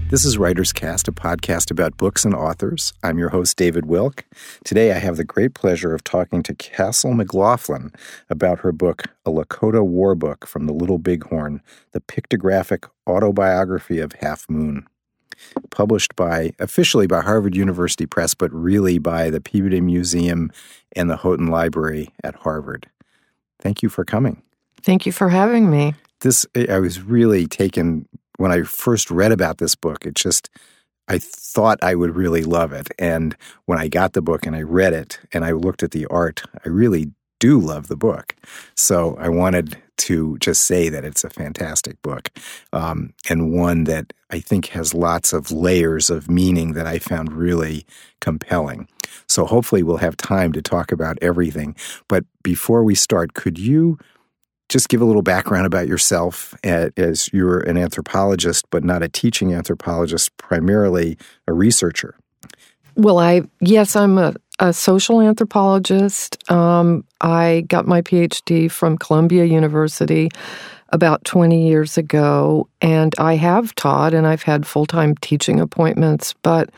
This is Writer's Cast, a podcast about books and authors. I'm your host, David Wilk. Today I have the great pleasure of talking to Castle McLaughlin about her book, A Lakota War Book from the Little Bighorn, the pictographic autobiography of Half Moon. Published officially by Harvard University Press, but really by the Peabody Museum and the Houghton Library at Harvard. Thank you for coming. Thank you for having me. I was really taken when I first read about this book. I thought I would really love it. And when I got the book and I read it and I looked at the art, I really do love the book. So I wanted to just say that it's a fantastic book, and one that I think has lots of layers of meaning that I found really compelling. So hopefully we'll have time to talk about everything. But before we start, could you just give a little background about yourself, as you're an anthropologist, but not a teaching anthropologist, primarily a researcher? Well, I'm a social anthropologist. I got my PhD from Columbia University about 20 years ago, and I have taught, and I've had full-time teaching appointments, but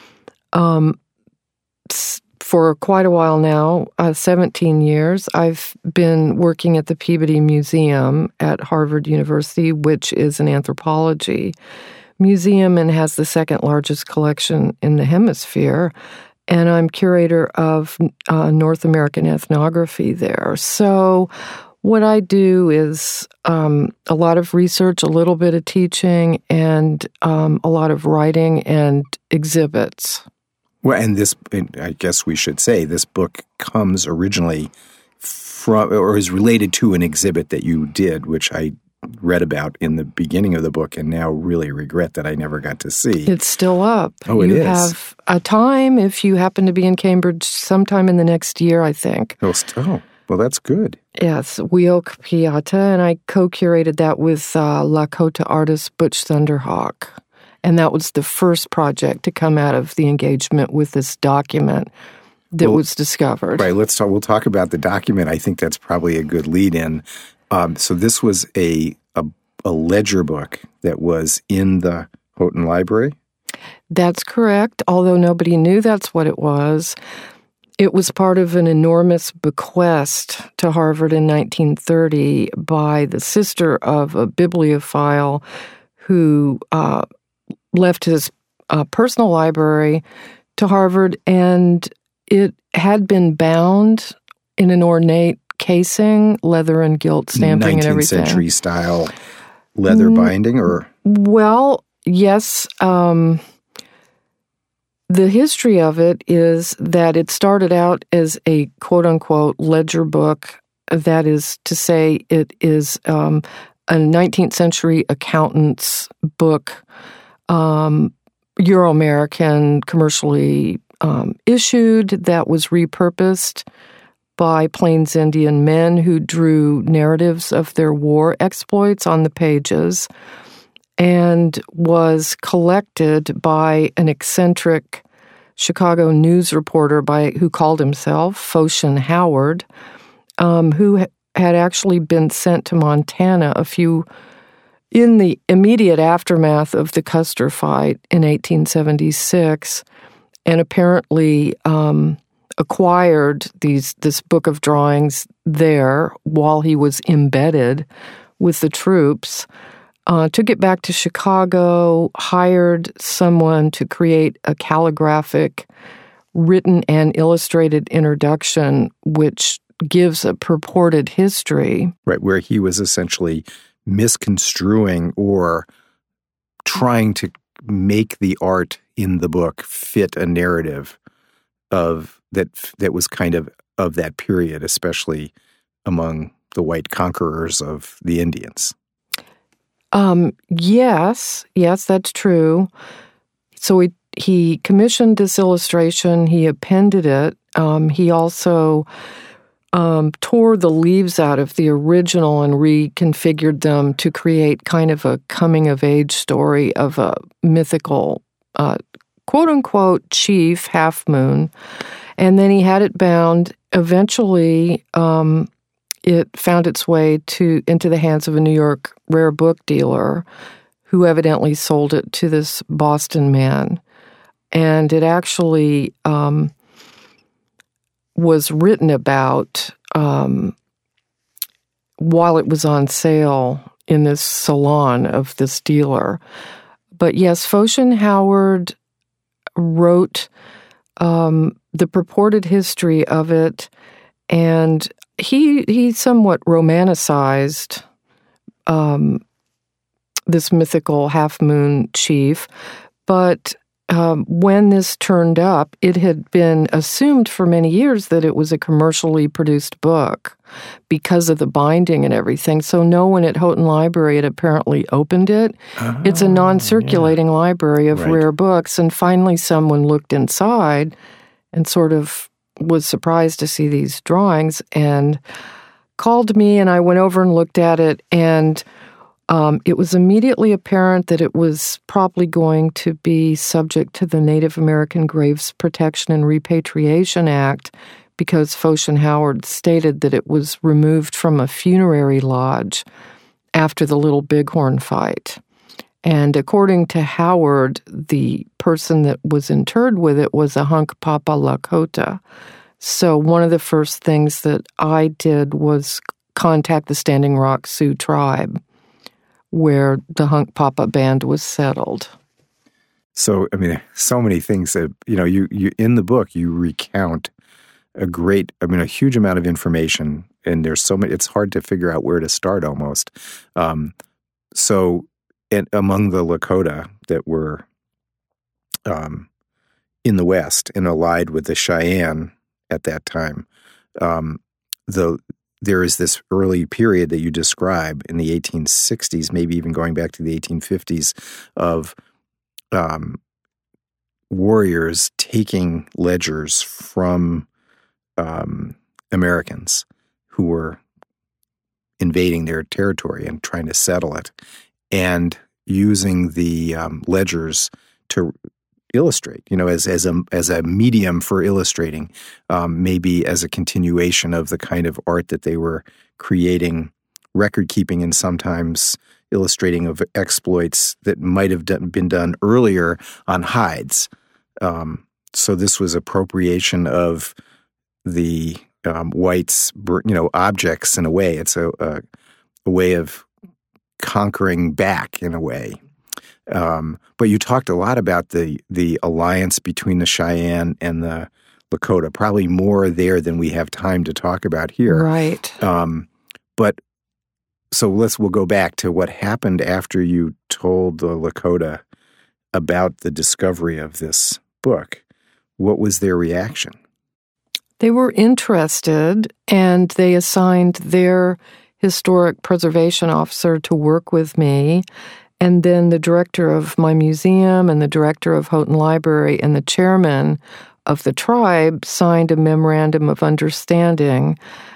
for quite a while now, 17 years, I've been working at the Peabody Museum at Harvard University, which is an anthropology museum and has the second largest collection in the hemisphere. And I'm curator of North American ethnography there. So what I do is a lot of research, a little bit of teaching, and a lot of writing and exhibits. Well, and I guess we should say, this book comes originally from, or is related to, an exhibit that you did, which I read about in the beginning of the book and now really regret that I never got to see. It's still up. Oh, it is? You have a time if you happen to be in Cambridge sometime in the next year, I think. Oh, well, that's good. Yes, Weoka Piata, and I co-curated that with Lakota artist Butch Thunderhawk. And that was the first project to come out of the engagement with this document that was discovered. Right, we'll talk about the document. I think that's probably a good lead-in. So this was a ledger book that was in the Houghton Library? That's correct, although nobody knew that's what it was. It was part of an enormous bequest to Harvard in 1930 by the sister of a bibliophile who left his personal library to Harvard, and it had been bound in an ornate casing, leather and gilt stamping and everything. 19th century style leather binding, or? Well, yes. The history of it is that it started out as a quote-unquote ledger book. That is to say, it is a 19th century accountant's book, Euro-American, commercially issued, that was repurposed by Plains Indian men who drew narratives of their war exploits on the pages, and was collected by an eccentric Chicago news reporter who called himself Phocion Howard, who had actually been sent to Montana in the immediate aftermath of the Custer fight in 1876, and apparently acquired this book of drawings there while he was embedded with the troops, took it back to Chicago, hired someone to create a calligraphic written and illustrated introduction, which gives a purported history. Right, where he was essentially misconstruing or trying to make the art in the book fit a narrative that was kind of that period, especially among the white conquerors of the Indians. Yes, that's true. So he commissioned this illustration. He appended it. He also tore the leaves out of the original and reconfigured them to create kind of a coming-of-age story of a mythical, quote-unquote, chief, Half Moon. And then he had it bound. Eventually, it found its way into the hands of a New York rare book dealer who evidently sold it to this Boston man. And it actually was written about while it was on sale in this salon of this dealer. But yes, Phoshan Howard wrote the purported history of it, and he somewhat romanticized this mythical half-moon chief. But when this turned up, it had been assumed for many years that it was a commercially produced book because of the binding and everything. So no one at Houghton Library had apparently opened it. It's a non-circulating library of rare books. And finally someone looked inside and sort of was surprised to see these drawings and called me, and I went over and looked at it, and it was immediately apparent that it was probably going to be subject to the Native American Graves Protection and Repatriation Act, because Phoshan Howard stated that it was removed from a funerary lodge after the Little Bighorn fight. And according to Howard, the person that was interred with it was a Hunkpapa Lakota. So one of the first things that I did was contact the Standing Rock Sioux tribe, where the Hunkpapa band was settled. So, I mean, so many things that, you in the book, you recount a huge amount of information, and there's so many, it's hard to figure out where to start almost. And among the Lakota that were in the West and allied with the Cheyenne at that time, there is this early period that you describe in the 1860s, maybe even going back to the 1850s, of warriors taking ledgers from Americans who were invading their territory and trying to settle it, and using the ledgers to illustrate, as a medium for illustrating, maybe as a continuation of the kind of art that they were creating, record keeping, and sometimes illustrating of exploits that might have been done earlier on hides. So this was appropriation of the whites, objects in a way. It's a way of conquering back in a way. But you talked a lot about the alliance between the Cheyenne and the Lakota, probably more there than we have time to talk about here. Right. But so we'll go back to what happened after you told the Lakota about the discovery of this book. What was their reaction? They were interested, and they assigned their historic preservation officer to work with me. And then the director of my museum and the director of Houghton Library and the chairman of the tribe signed a memorandum of understanding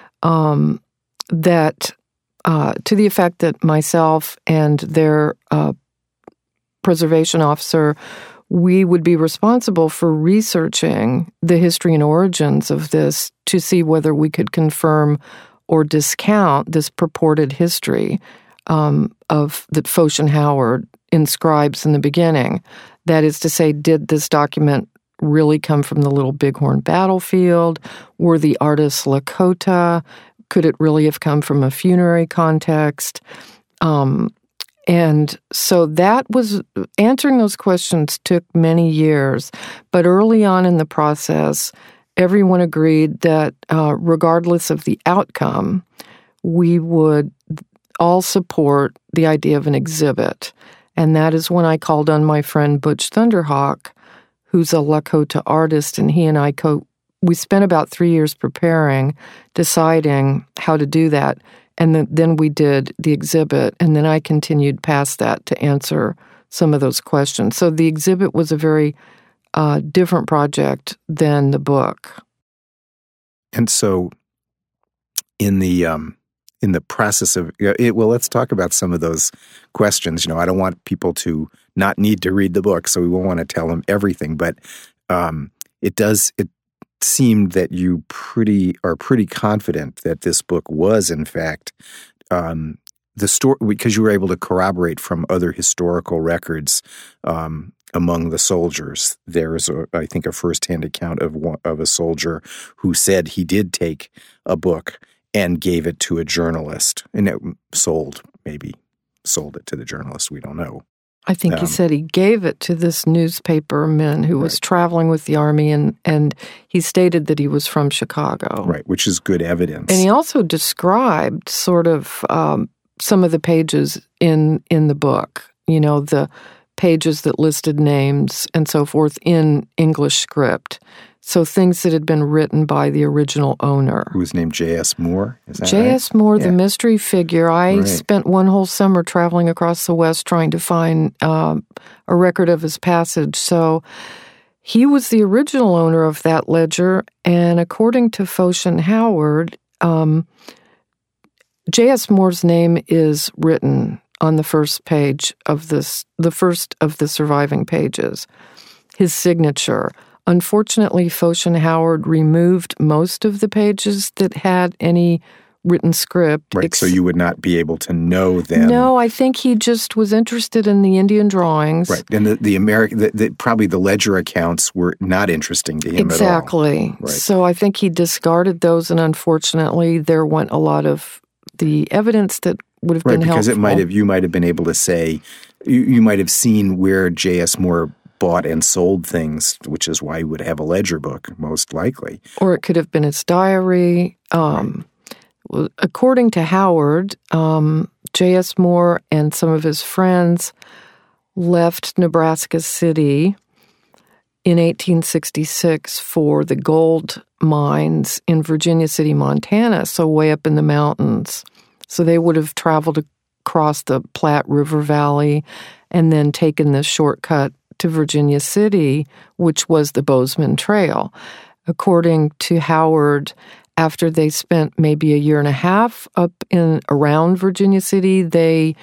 that to the effect that myself and their preservation officer, we would be responsible for researching the history and origins of this to see whether we could confirm or discount this purported history of that Phoshan Howard inscribes in the beginning. That is to say, did this document really come from the Little Bighorn battlefield? Were the artists Lakota? Could it really have come from a funerary context? And so that was, answering those questions took many years. But early on in the process, everyone agreed that regardless of the outcome, we would all support the idea of an exhibit. And that is when I called on my friend Butch Thunderhawk, who's a Lakota artist, and he and I we spent about 3 years preparing, deciding how to do that. And then we did the exhibit, and then I continued past that to answer some of those questions. So the exhibit was a very different project than the book. And so in the process of let's talk about some of those questions. I don't want people to not need to read the book, so we won't want to tell them everything. But it seemed that you are pretty confident that this book was, in fact, the story, because you were able to corroborate from other historical records among the soldiers. There's, I think, a firsthand account of a soldier who said he did take a book and gave it to a journalist, and it sold it to the journalist. We don't know. I think he said he gave it to this newspaperman who was traveling with the Army, and he stated that he was from Chicago. Right, which is good evidence. And he also described sort of some of the pages in the book, the pages that listed names and so forth in English script. So things that had been written by the original owner. Who was named J.S. Moore? Is that J.S. right? Moore, the mystery figure. I spent one whole summer traveling across the West trying to find a record of his passage. So he was the original owner of that ledger, and according to Phoshan Howard, J.S. Moore's name is written on the first page of the first of the surviving pages, his signature. Unfortunately, Phoshan Howard removed most of the pages that had any written script. Right, so you would not be able to know them. No, I think he just was interested in the Indian drawings. Right, and probably the ledger accounts were not interesting to him exactly. at all. Right. So I think he discarded those, and unfortunately, there went a lot of the evidence that would have been helpful. Right, because you might have been able to say, you might have seen where J.S. Moore bought and sold things, which is why he would have a ledger book, most likely. Or it could have been his diary. According to Howard, J.S. Moore and some of his friends left Nebraska City in 1866 for the gold mines in Virginia City, Montana, so way up in the mountains. So they would have traveled across the Platte River Valley and then taken this shortcut to Virginia City, which was the Bozeman Trail. According to Howard, after they spent maybe a year and a half up around Virginia City, they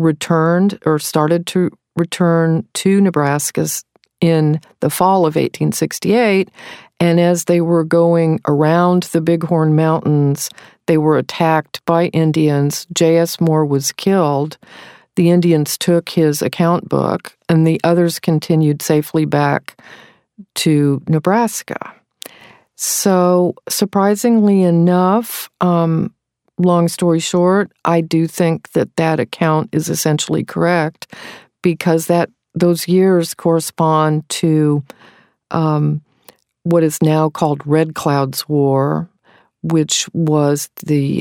started to return to Nebraska in the fall of 1868. And as they were going around the Bighorn Mountains, they were attacked by Indians. J.S. Moore was killed. The Indians took his account book, and the others continued safely back to Nebraska. So, surprisingly enough, long story short, I do think that account is essentially correct, because those years correspond to what is now called Red Cloud's War, which was the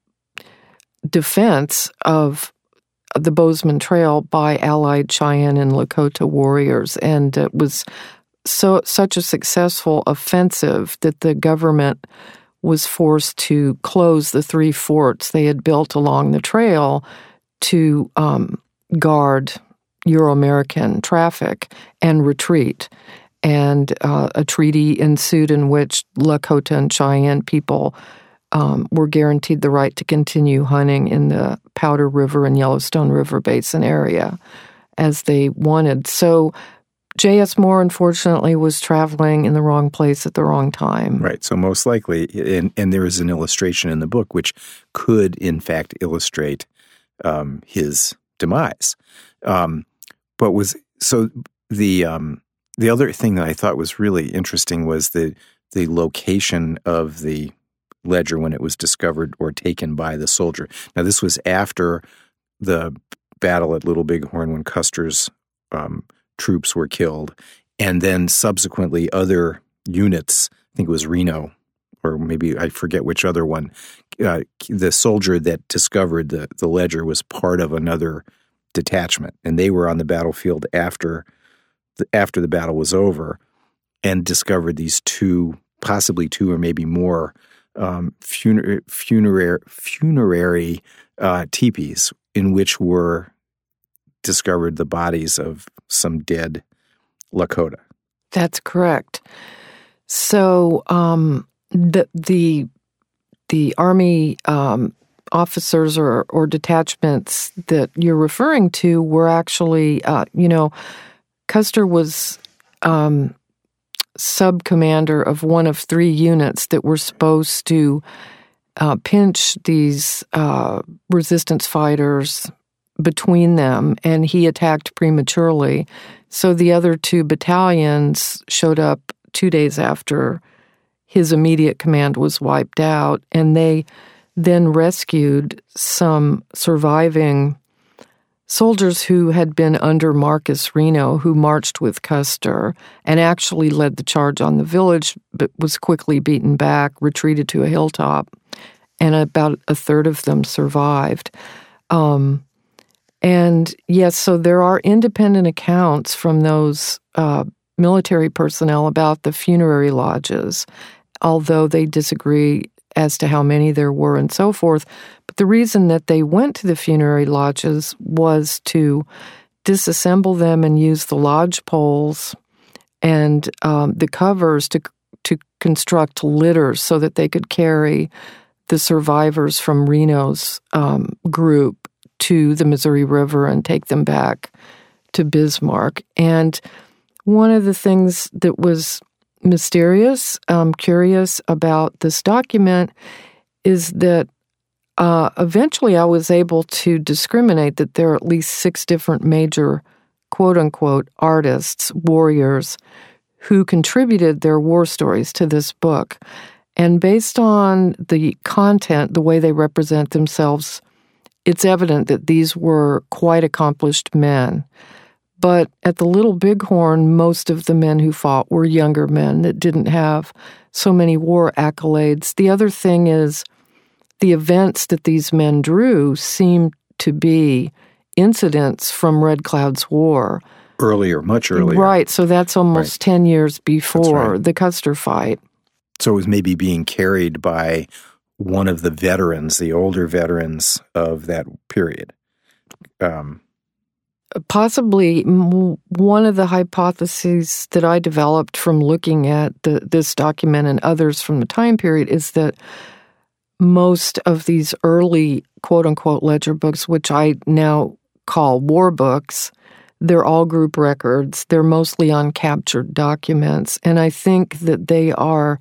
defense of the Bozeman Trail by Allied Cheyenne and Lakota warriors, and it was such a successful offensive that the government was forced to close the 3 forts they had built along the trail to guard Euro-American traffic and retreat. And a treaty ensued in which Lakota and Cheyenne people were guaranteed the right to continue hunting in the Powder River and Yellowstone River Basin area as they wanted. So J.S. Moore, unfortunately, was traveling in the wrong place at the wrong time. Right. So most likely, and there is an illustration in the book which could, in fact, illustrate his demise. The other thing that I thought was really interesting was the location of the ledger when it was discovered or taken by the soldier. Now, this was after the battle at Little Bighorn when Custer's troops were killed, and then subsequently other units, I think it was Reno, or maybe I forget which other one, the soldier that discovered the ledger was part of another detachment, and they were on the battlefield after the battle was over and discovered these possibly two or maybe more funerary teepees in which were discovered the bodies of some dead Lakota. That's correct. So the Army officers or detachments that you're referring to were actually, Custer was sub-commander of one of 3 units that were supposed to pinch these resistance fighters between them, and he attacked prematurely. So the other 2 battalions showed up 2 days after his immediate command was wiped out, and they then rescued some surviving soldiers who had been under Marcus Reno, who marched with Custer and actually led the charge on the village, but was quickly beaten back, retreated to a hilltop, and about a third of them survived. And yes, so there are independent accounts from those military personnel about the funerary lodges, although they disagree as to how many there were and so forth. But the reason that they went to the funerary lodges was to disassemble them and use the lodge poles and the covers to construct litters so that they could carry the survivors from Reno's group to the Missouri River and take them back to Bismarck. And one of the things that was mysterious, curious about this document is that eventually I was able to discriminate that there are at least 6 different major quote-unquote artists, warriors, who contributed their war stories to this book. And based on the content, the way they represent themselves, it's evident that these were quite accomplished men. But at the Little Bighorn, most of the men who fought were younger men that didn't have so many war accolades. The other thing is the events that these men drew seemed to be incidents from Red Cloud's War. Earlier, much earlier. Right, so that's almost 10 years before the Custer fight. So it was maybe being carried by one of the veterans, the older veterans of that period. Possibly one of the hypotheses that I developed from looking at this document and others from the time period is that most of these early quote-unquote ledger books, which I now call war books, they're all group records. They're mostly uncaptured documents. And I think that they are,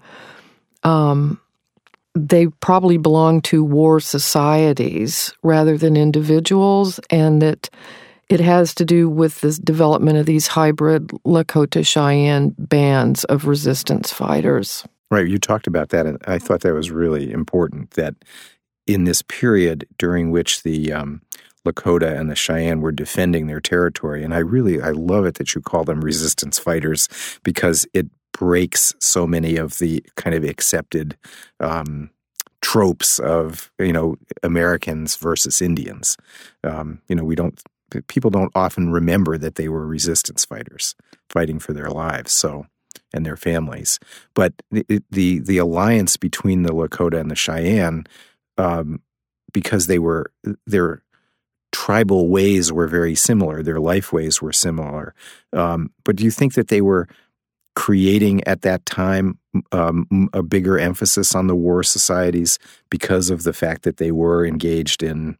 they probably belong to war societies rather than individuals, and that it has to do with the development of these hybrid Lakota Cheyenne bands of resistance fighters. Right, you talked about that, and I thought that was really important, that in this period during which the Lakota and the Cheyenne were defending their territory, and I love it that you call them resistance fighters, because it breaks so many of the kind of accepted tropes of, Americans versus Indians. People don't often remember that they were resistance fighters fighting for their lives, and their families. But the alliance between the Lakota and the Cheyenne, because their tribal ways were very similar, their life ways were similar. But do you think that they were creating at that time a bigger emphasis on the war societies because of the fact that they were engaged in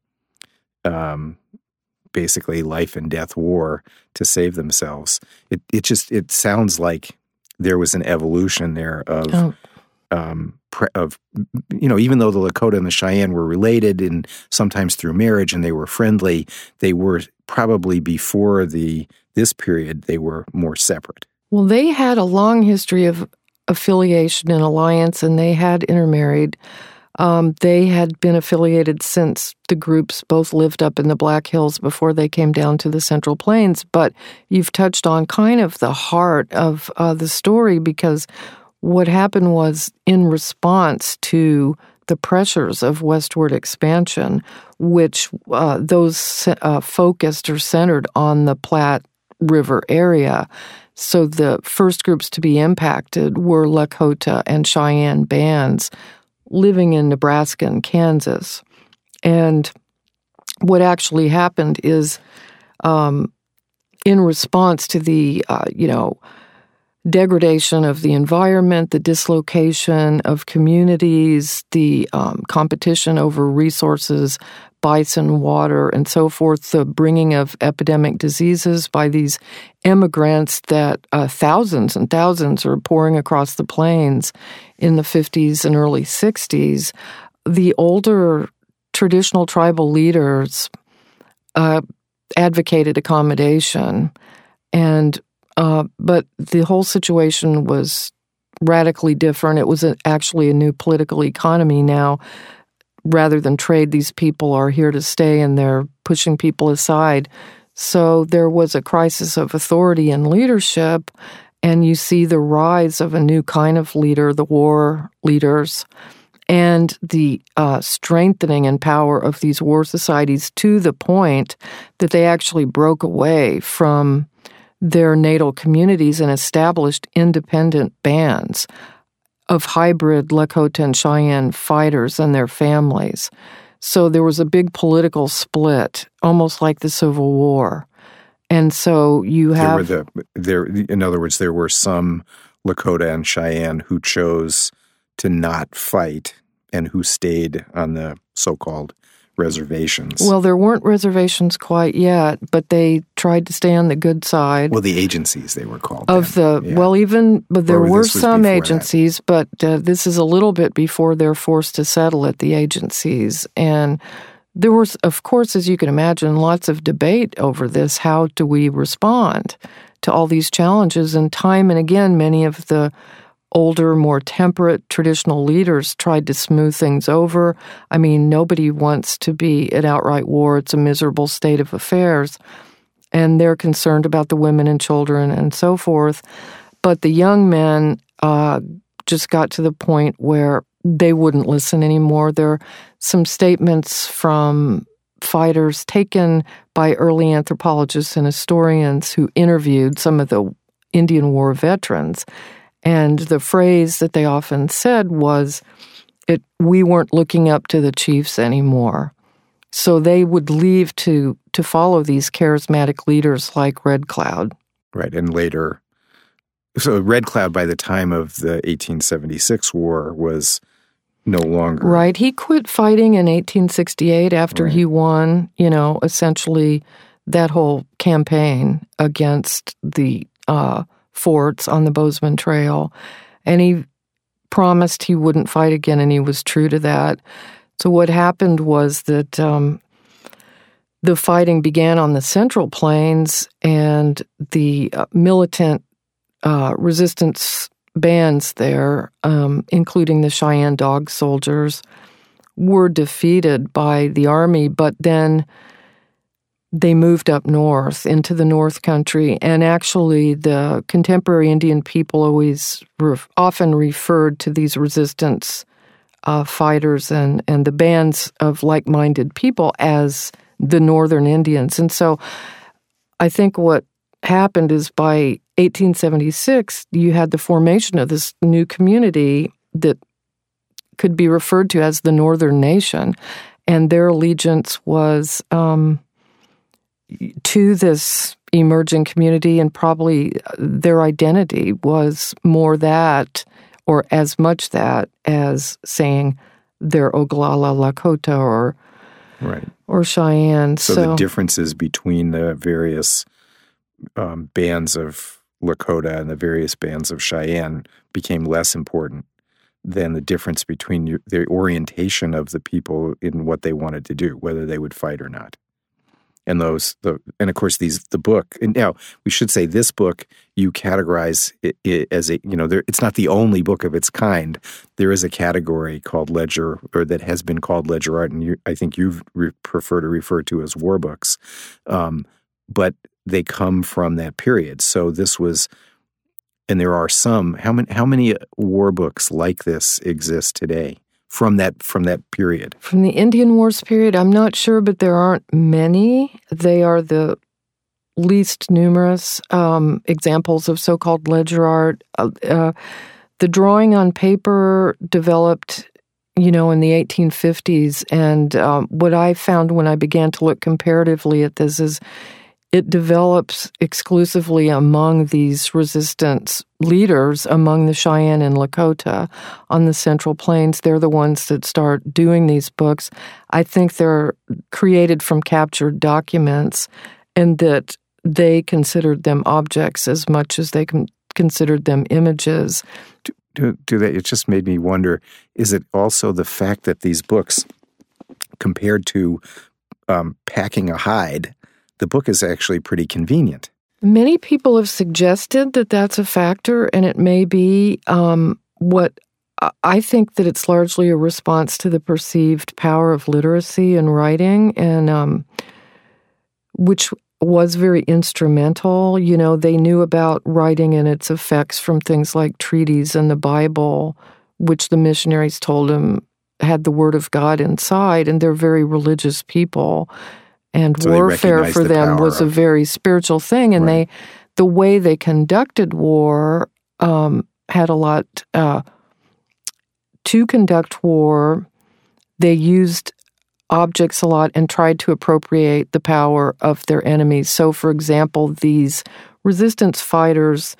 basically life and death war to save themselves? It sounds like there was an evolution there of even though the Lakota and the Cheyenne were related and sometimes through marriage and they were friendly, they were probably before this period, they were more separate. Well, they had a long history of affiliation and alliance, and they had intermarried. They had been affiliated since the groups both lived up in the Black Hills before they came down to the Central Plains. But you've touched on kind of the heart of the story, because what happened was, in response to the pressures of westward expansion, which those focused or centered on the Platte River area. So the first groups to be impacted were Lakota and Cheyenne bands living in Nebraska and Kansas. And what actually happened is, in response to the, degradation of the environment, the dislocation of communities, the competition over resources, bison, water, and so forth, the bringing of epidemic diseases by these immigrants that thousands and thousands are pouring across the plains in the 50s and early 60s, the older traditional tribal leaders advocated accommodation, but the whole situation was radically different. It was actually a new political economy now. Rather than trade, these people are here to stay, and they're pushing people aside. So there was a crisis of authority and leadership, and you see the rise of a new kind of leader, the war leaders, and the strengthening and power of these war societies to the point that they actually broke away from their natal communities and established independent bands of hybrid Lakota and Cheyenne fighters and their families. So there was a big political split, almost like the Civil War. And so you have... in other words, there were some Lakota and Cheyenne who chose to not fight and who stayed on the so-called reservations. Well, there weren't reservations quite yet, but they tried to stay on the good side. Well, the agencies, they were called. But there were some agencies, but this is a little bit before they're forced to settle at the agencies. And there was, of course, as you can imagine, lots of debate over this. How do we respond to all these challenges? And time and again, many of the older, more temperate traditional leaders tried to smooth things over. I mean, nobody wants to be at outright war. It's a miserable state of affairs. And they're concerned about the women and children and so forth. But the young men just got to the point where they wouldn't listen anymore. There are some statements from fighters taken by early anthropologists and historians who interviewed some of the Indian War veterans. And the phrase that they often said was, we weren't looking up to the chiefs anymore. So they would leave to follow these charismatic leaders like Red Cloud. Right, and later, so Red Cloud by the time of the 1876 war was no longer... Right, he quit fighting in 1868 after he won, essentially that whole campaign against the forts on the Bozeman Trail, and he promised he wouldn't fight again, and he was true to that. So what happened was that the fighting began on the Central Plains, and the militant resistance bands there, including the Cheyenne Dog Soldiers, were defeated by the Army, but then they moved up north into the North Country, and actually the contemporary Indian people always often referred to these resistance fighters and the bands of like-minded people as the Northern Indians. And so I think what happened is by 1876, you had the formation of this new community that could be referred to as the Northern Nation, and their allegiance was to this emerging community, and probably their identity was more that, or as much that, as saying they're Oglala Lakota or Cheyenne. So the differences between the various bands of Lakota and the various bands of Cheyenne became less important than the difference between the orientation of the people in what they wanted to do, whether they would fight or not. And of course the book. And now we should say this book you categorize it as it's not the only book of its kind. There is a category called ledger, or that has been called ledger art, and I think you prefer to refer to as war books, but they come from that period. So this was, and there are some. How many war books like this exist today? From that period? From the Indian Wars period, I'm not sure, but there aren't many. They are the least numerous examples of so-called ledger art. The drawing on paper developed, in the 1850s, and what I found when I began to look comparatively at this is it develops exclusively among these resistance leaders, among the Cheyenne and Lakota on the Central Plains. They're the ones that start doing these books. I think they're created from captured documents, and that they considered them objects as much as they considered them images. do that. It just made me wonder, is it also the fact that these books, compared to packing a hide, the book is actually pretty convenient? Many people have suggested that that's a factor, and it may be. What I think that it's largely a response to the perceived power of literacy and writing, and which was very instrumental. You know, they knew about writing and its effects from things like treaties and the Bible, which the missionaries told them had the Word of God inside, and they're very religious people. And so warfare for them was a very spiritual thing, and right. the way they conducted war had a lot. To conduct war, they used objects a lot and tried to appropriate the power of their enemies. So, for example, these resistance fighters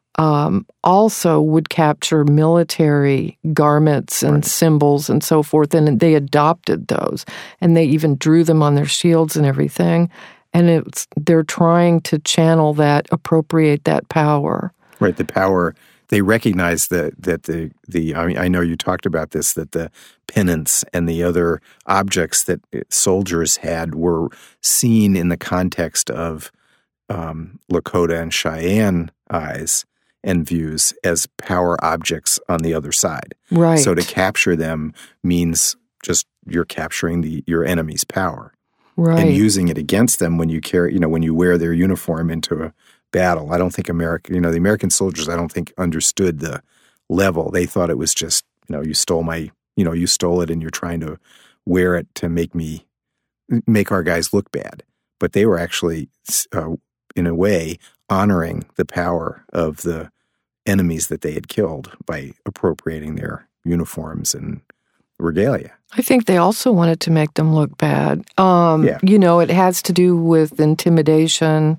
also would capture military garments and symbols and so forth, and they adopted those, and they even drew them on their shields and everything. And they're trying to channel that, appropriate that power. Right, the power. They recognize that I mean, I know you talked about this, that the pennants and the other objects that soldiers had were seen in the context of Lakota and Cheyenne eyes and views as power objects on the other side. Right. So to capture them means just you're capturing your enemy's power. Right. And using it against them when you when you wear their uniform into a battle. I don't think the American soldiers, I don't think understood the level. They thought it was just, you stole it and you're trying to wear it to make our guys look bad. But they were actually, in a way, honoring the power of the enemies that they had killed by appropriating their uniforms and regalia. I think they also wanted to make them look bad. Yeah. It has to do with intimidation,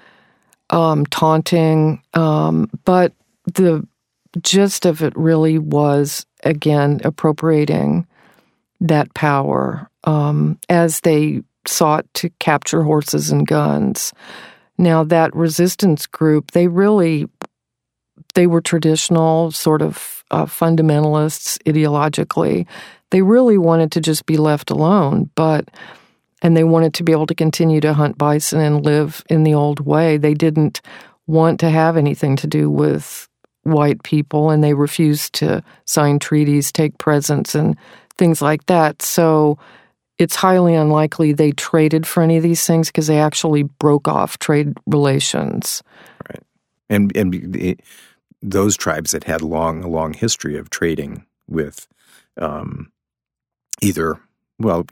taunting, but the gist of it really was, again, appropriating that power as they sought to capture horses and guns. Now, that resistance group, they were traditional, sort of fundamentalists ideologically. They really wanted to just be left alone, and they wanted to be able to continue to hunt bison and live in the old way. They didn't want to have anything to do with white people, and they refused to sign treaties, take presents, and things like that. So it's highly unlikely they traded for any of these things because they actually broke off trade relations. Right. And those tribes that had a long history of trading with either... Well,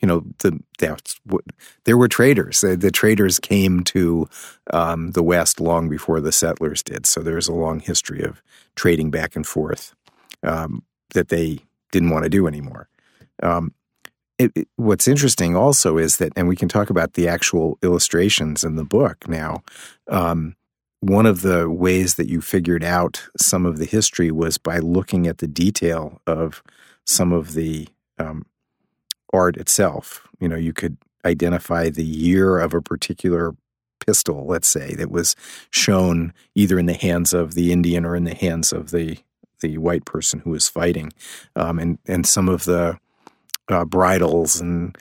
there were traders. The traders came to the West long before the settlers did. So there's a long history of trading back and forth that they didn't want to do anymore. What's interesting also is that, and we can talk about the actual illustrations in the book now, one of the ways that you figured out some of the history was by looking at the detail of some of the art itself. You could identify the year of a particular pistol, let's say, that was shown either in the hands of the Indian or in the hands of the white person who was fighting, and some of the bridles and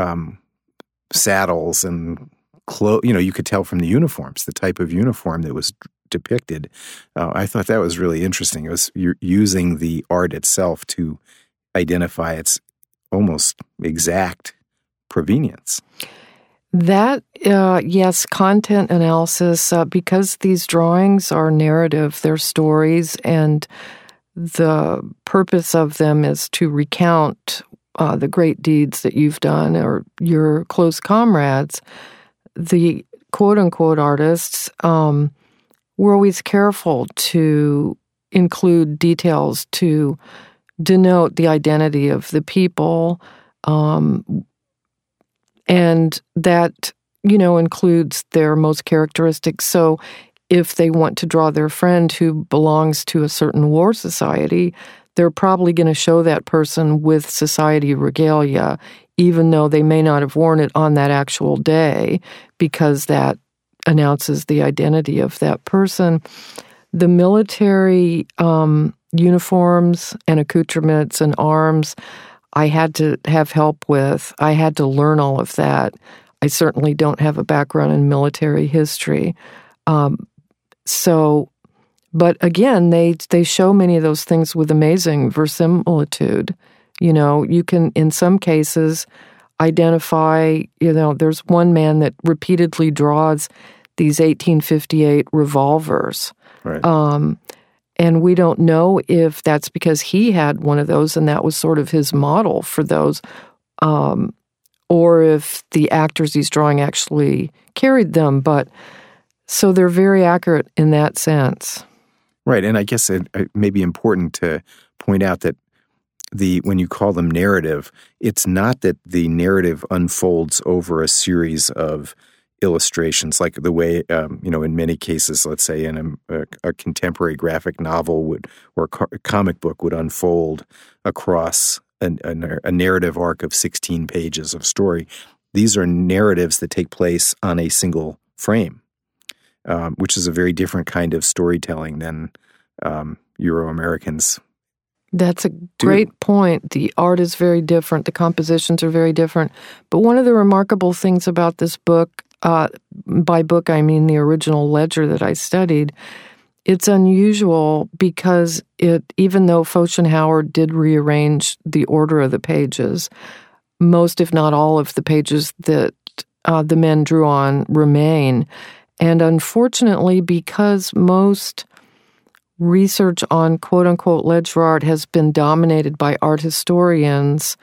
saddles and clothes. You could tell from the uniforms the type of uniform that was depicted. I thought that was really interesting. It was you're using the art itself to identify its almost exact provenience. That, yes, content analysis, because these drawings are narrative, they're stories, and the purpose of them is to recount the great deeds that you've done or your close comrades. The quote-unquote artists were always careful to include details to denote the identity of the people, and that, includes their most characteristics. So if they want to draw their friend who belongs to a certain war society, they're probably going to show that person with society regalia, even though they may not have worn it on that actual day, because that announces the identity of that person. The military uniforms and accoutrements and arms, I had to have help with. I had to learn all of that. I certainly don't have a background in military history. But again, they show many of those things with amazing verisimilitude. You can, in some cases, identify, there's one man that repeatedly draws these 1858 revolvers. Right. And we don't know if that's because he had one of those and that was sort of his model for those, or if the actors he's drawing actually carried them. But so they're very accurate in that sense. Right, and I guess it may be important to point out that when you call them narrative, it's not that the narrative unfolds over a series of illustrations, like the way, in many cases, let's say in a contemporary graphic novel or a comic book would unfold across a narrative arc of 16 pages of story. These are narratives that take place on a single frame, which is a very different kind of storytelling than Euro-Americans. That's a great point. The art is very different. The compositions are very different. But one of the remarkable things about this book, by book I mean the original ledger that I studied, it's unusual because even though Foch and Howard did rearrange the order of the pages, most, if not all, of the pages that the men drew on remain. And unfortunately, because most research on quote-unquote ledger art has been dominated by art historians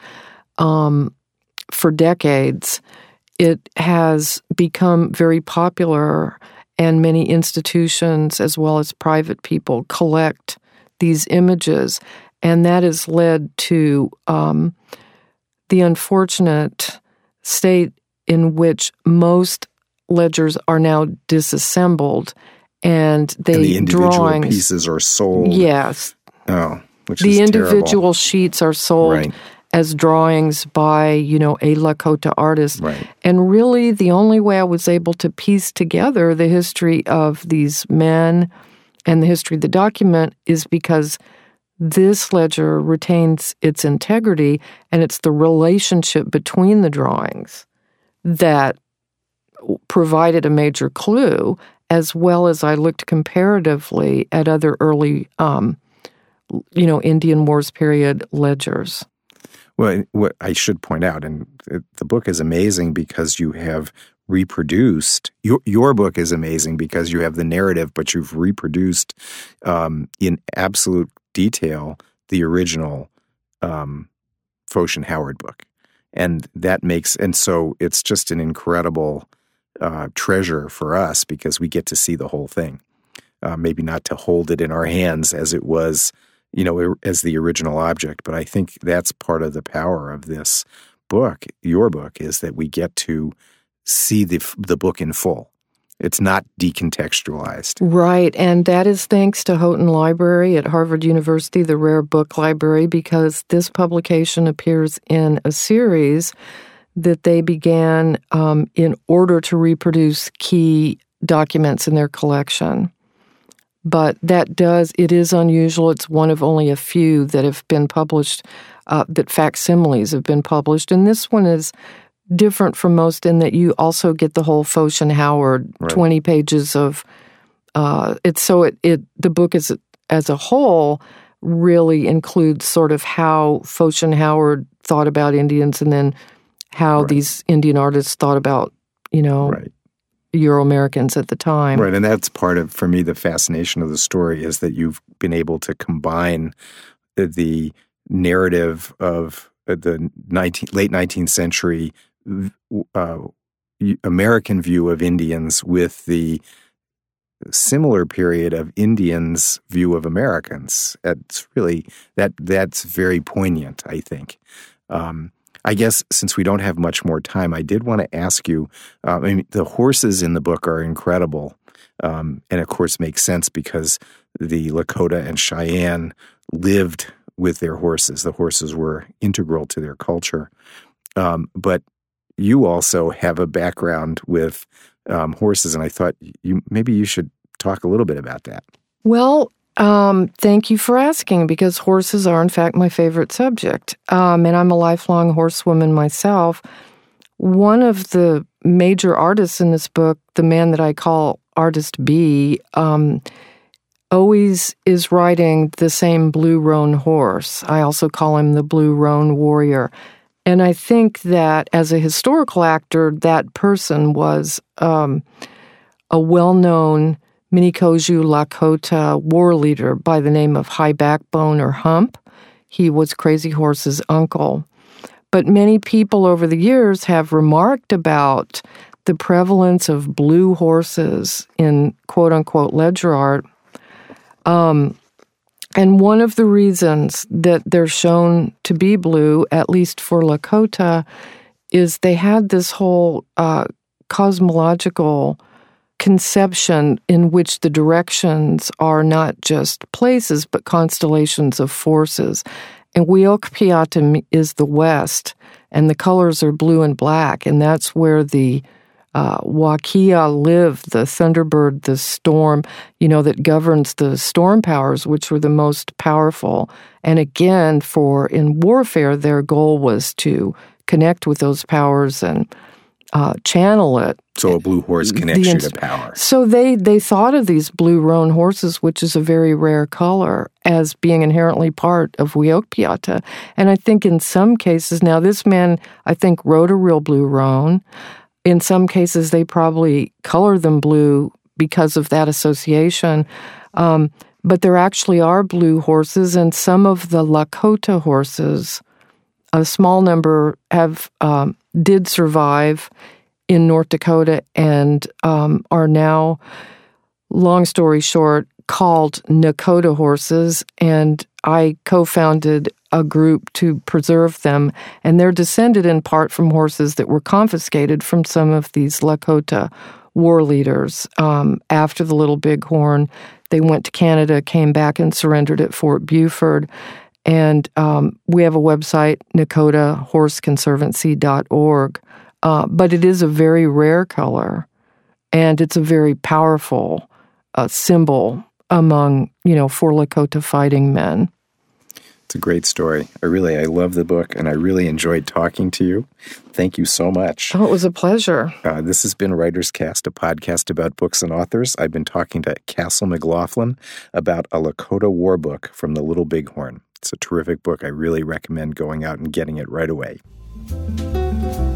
for decades, it has become very popular, and many institutions as well as private people collect these images. And that has led to the unfortunate state in which most ledgers are now disassembled, and the individual pieces are sold. Yes. Oh, which the is individual terrible. sheets are sold Right. as drawings by, a Lakota artist. Right. And really, the only way I was able to piece together the history of these men and the history of the document is because this ledger retains its integrity, and it's the relationship between the drawings that provided a major clue, as well as I looked comparatively at other early, Indian Wars period ledgers. Well, what I should point out, and the book is amazing because you have reproduced, your book is amazing because you have the narrative, but you've reproduced in absolute detail the original Foch and Howard book. And so it's just an incredible treasure for us because we get to see the whole thing. Maybe not to hold it in our hands as it was, as the original object, but I think that's part of the power of this book, your book, is that we get to see the book in full. It's not decontextualized. Right, and that is thanks to Houghton Library at Harvard University, the Rare Book Library, because this publication appears in a series that they began in order to reproduce key documents in their collection. But it is unusual. It's one of only a few that have been published, that facsimiles have been published. And this one is different from most in that you also get the whole Foch and Howard, right. 20 pages of, the book as a whole really includes sort of how Foch and Howard thought about Indians and then how right. these Indian artists thought about, right. Euro-Americans at the time. Right, and that's part of, for me, the fascination of the story is that you've been able to combine the narrative of the late 19th century American view of Indians with the similar period of Indians' view of Americans. It's really, that's very poignant, I think. I guess since we don't have much more time, I did want to ask you, the horses in the book are incredible, and of course makes sense because the Lakota and Cheyenne lived with their horses. The horses were integral to their culture. But you also have a background with horses, and I thought maybe you should talk a little bit about that. Well, Thank you for asking, because horses are, in fact, my favorite subject. And I'm a lifelong horsewoman myself. One of the major artists in this book, the man that I call Artist B, always is riding the same blue roan horse. I also call him the blue roan warrior. And I think that as a historical actor, that person was a well-known Minikoju Lakota war leader by the name of High Backbone or Hump. He was Crazy Horse's uncle. But many people over the years have remarked about the prevalence of blue horses in quote-unquote ledger art. And one of the reasons that they're shown to be blue, at least for Lakota, is they had this whole cosmological conception in which the directions are not just places, but constellations of forces. And Wiyokpiata is the west, and the colors are blue and black, and that's where the Wakia live, the Thunderbird, the storm, that governs the storm powers, which were the most powerful. And again, in warfare, their goal was to connect with those powers and channel it. So a blue horse connects you to power. So they thought of these blue roan horses, which is a very rare color, as being inherently part of Wiyokpiata. And I think in some cases, now this man, I think, rode a real blue roan. In some cases, they probably color them blue because of that association. But there actually are blue horses, and some of the Lakota horses, a small number did survive in North Dakota and are now, long story short, called Nakota horses. And I co-founded a group to preserve them, and they're descended in part from horses that were confiscated from some of these Lakota war leaders. After the Little Bighorn, they went to Canada, came back and surrendered at Fort Buford. And we have a website, NakotaHorseConservancy.org. But it is a very rare color, and it's a very powerful symbol among, for Lakota fighting men. It's a great story. I love the book, and I really enjoyed talking to you. Thank you so much. Oh, it was a pleasure. This has been Writer's Cast, a podcast about books and authors. I've been talking to Castle McLaughlin about a Lakota war book from the Little Bighorn. It's a terrific book. I really recommend going out and getting it right away.